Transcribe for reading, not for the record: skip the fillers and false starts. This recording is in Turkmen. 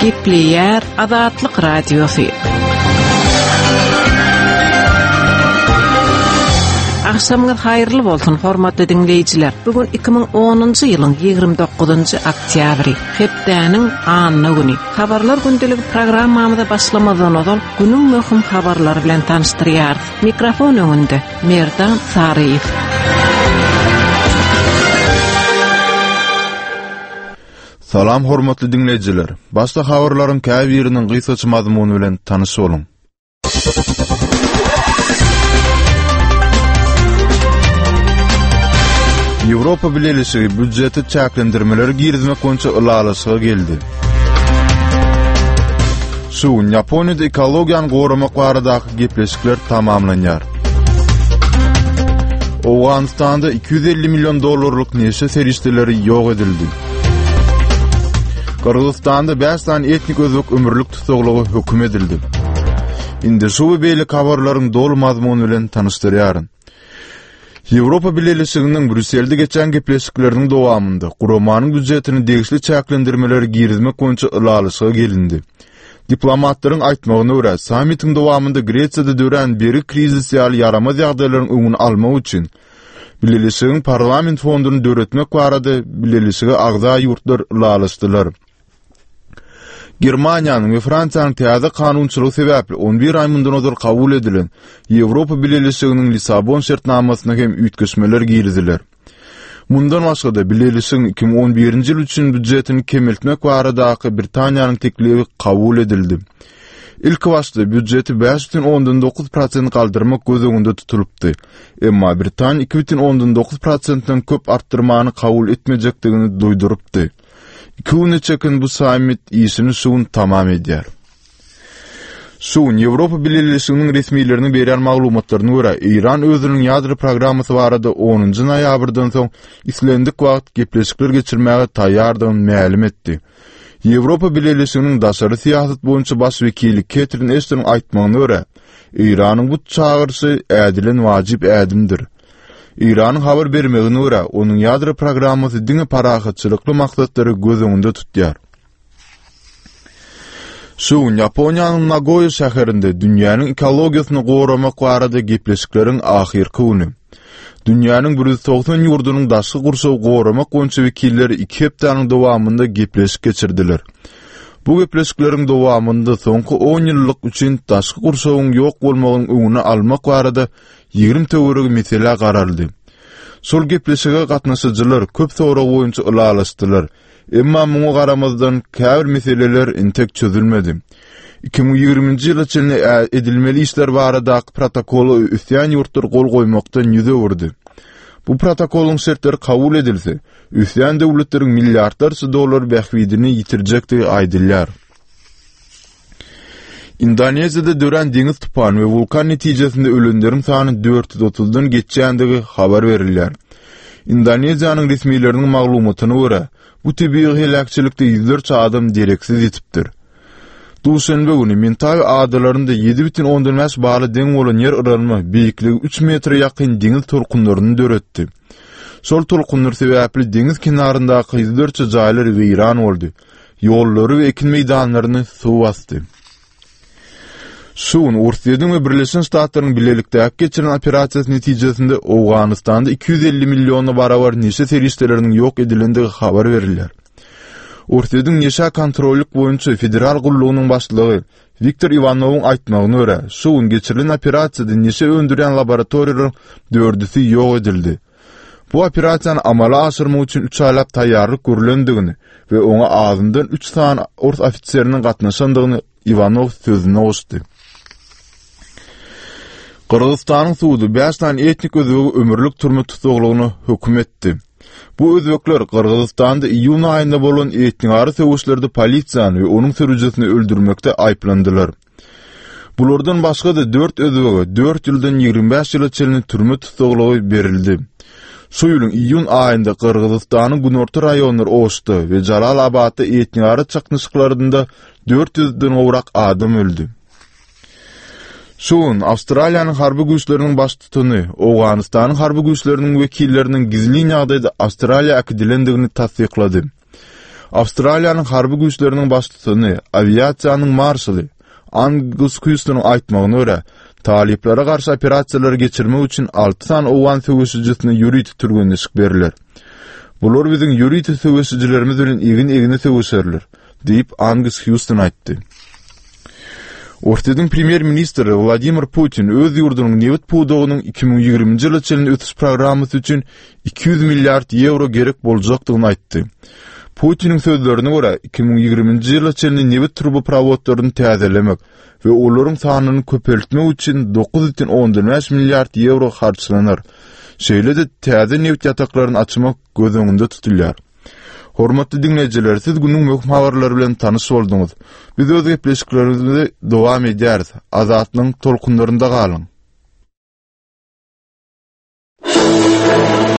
Gepleyer Azatlyk Radiosu. Akşamınız hayırlı bolsun hormatly dinleyijiler. Bugün 2010-njy ýylyň 29-njy oktýabry, hepdäniň anyny güni. Habarlar gündelik programmamyza başlamadan öňe günüň möhüm habarlary bilen tanıştyrýar. Mikrofon öňünde Merdan Saryýew. Salam hormatly dinleyijiler. Başda habarlaryň käbir ýeriniň gysgaça mazmuny bilen tanyş bolun. Ýewropa Birleşigi büdjeti çäklendirmeleri girizmek boýunça ulalaşyga geldi. Şuň Ýaponiýada ekologiýany goramak baradaky gepleşikler tamamlanýar. Owganistanda $250 milyon neşe serişdeleri ýok edildi. Kırgızstanda 5 tane etnik özbek ömürlük tutuglugy hökm edildi. Indi şu beýle habarlaryň dolu mazmuny bilen tanıştyrýaryn. Ýewropa Birleşiginiň Brüsselde geçen gepleşikleriniň dowamynda guramanyň büdjetini degişli çäklendirmeleri girizmek boýunça ulalaşyga gelindi. Diplomatlaryň aýtmagyna görä, sammitiň dowamynda Gresiýada dören beri krizis ýaly yaramaz ýagdaýlaryň öňüni almak üçin Birleşigiň parlament fonduny döretmek barada Birleşige agza ýurtlar ulalaşdylar. Germaniýanyň we Fransiýanyň täze kanunçylygy sebäpli 11 ay mundan öňe kabul edilen Ýewropa Birleşiginiň Lisabon şertnamasyna hem üýtgeşmeler girdiler. Mundan başga da Birleşigiň 2011-nji ýyl üçin büdjetini kemeltmek baradaky Britaniýanyň teklibi kabul edildi. İlk başda büdjeti 5,9% kaldırmak göz öňünde tutulupdy. Emma Britaniýa 2,9%-dan köp artdyrmany kabul etmejekdigini duýdurupdy. Küne çekin bu sammit işini şuň tamam edýär. Şuň Ýewropa Birleşiginiň resmiýetleriniň berýän maglumatlaryna görä, Iran özüniň ýadro programmasy barada 10-njy noýabrdan soň islendik wagt gepleşikler geçirmäge taýýardygyny ma'lum etdi. Ýewropa Birleşiginiň daşary siýasat boýunça baş wekili Catherine Ashton aýtmagyna görä, Iranyň bu çağırşy ädilen wajyp ädimdir. İran haber bermegine görä, onuň ýadro programmasy diňe parahatçylykly maksatdary göz öňünde tutýar. Şuň Ýaponiýanyň Nagoya şäherinde dünýäniň ekologiýasyny goramak barada gepleşikleriň ahyrky güni. Dünýäniň 190 ýurdunyň daşky gurşagy goramak boýunça wekilleri 2 hepdanyň dowamynda gepleşik geçirdiler. Bu gepleşikleriň dowamynda soňky 10 ýyllyk üçin daşky gurşagyň ýok bolmagynyň öňüni almak barada 20 töwereg mesele garaldy. Şol gepleşige gatnaşyjylar köp soraw boýunça ulalaşdylar. Emma muňa garamazdan käbir meseleler intek çözülmedi. 2020-nji ýyl içinde edilmeli işler baradaky protokolu üsýan ýurtlar gol goýmakdan ýüze wurdy. Bu protokoluň şertleri kabul edilse, üsýan döwletleriň milliardarça dollar bähwidini ýitirjekdi aýdylýar. Indoneziýada dören deňiz tupany we vulkan netijesinde ölenleriň sany 430-dan geçýändigi habar berilýär. Indoneziýanyň resmiýetleriniň maglumatyna görä, bu tebii helakçylykda ýüzlerçe adam dereksiz ýetipdir. Duşanbe güni Mentay adalarynda 7,5 baly deň bolan ýer ıralma beýikligi 3 metre ýakyn deňiz tolkunlaryny döretdi. Şol tolkunlar sebäpli deňiz kenaryndaky ýüzlerçe jaýlar weýran boldy. Ýollary we ekin meýdanlaryny suw bastdy. Şuň Ursiýanyň we Birleşen Ştatlaryň bilelikde geçiren operasiýasy netijesinde Owganistanda 250 milyona barabar neşe serişdeleriniň ýok edilendigi habar berilýär. Ursiýanyň neşe kontrollik boýunça federal gullugynyň başlygy Viktor Ivanowyň aýtmagyna görä, şuň geçirilen operasiýada neşe öndüren laboratoriýalar 4-si ýok edildi. Bu operasiýany amala aşyrmak üçin 3 aýlap taýýarlyk görülendigini we oňa azyndan 3 san ors ofitseriniň gatnaşandygyny Ivanow sözüne goşdy. Kırgızstanyň suwdy 5 tane etnik özbegi ömürlük türme tutuglugyny hökm etdi. Bu özbekler Kırgızstanda iýun aýynda bolan etnik ary söwüşlerde polisiýany we onuň sürüjesini öldürmekde aýplandylar. Bulardan başga da 4 özbege 4 ýyldan 25 ýyla çelini türme tutuglugy berildi. Şu ýylyň iýun aýynda Kırgızstanyň günorta raýonlary oşdy we Jalalabadda etnik ary çaknyşyklarynda 400-den gowrak adam öldü. Şuň Awstraliýanyň harby güýçleriniň baş tutuny, Owganistanyň harby güýçleriniň wekilleriniň gizli ýagdaýda Awstraliýa akidilendigini tasdiklady. Avustraliýanyň harby güýçleriniň başlygyny, aviasiýanyň marşaly Angus Houston'un aýtmagyna görä, taliplara garşy operasiýalary geçirmek üçin 6 san owan söwüşçüsini ýürüýti türgünleşik beriler. Bular biziň ýürüýti söwüşçülerimiz bilen egin-egine söwüşerler, diýip Angus Houston aýtdy. Ortadyň premier ministri Vladimir Putin öz ýurdunyň newit puwdugynyň 2020-nji ýyl içinde ötüş programmasy üçin 200 milliard euro gerek boljakdygyny aýtdy. Putin'in sözlerine göre 2020-nji ýyl içinde newit truboprawodlaryny täzelemek we olaryň sanyny köpeltmek üçin 9,5 milliard euro harçlanar. Şeýle-de täze newit ýataklaryny açmak göz öňünde tutulýar. Hormatly dinleyijiler, siz günüň möhüm habarlary bilen tanyş boldyňyz. Biz öz gepleşiklerimizi dowam edýäris. Azatlyň tolkunlarynda galyň.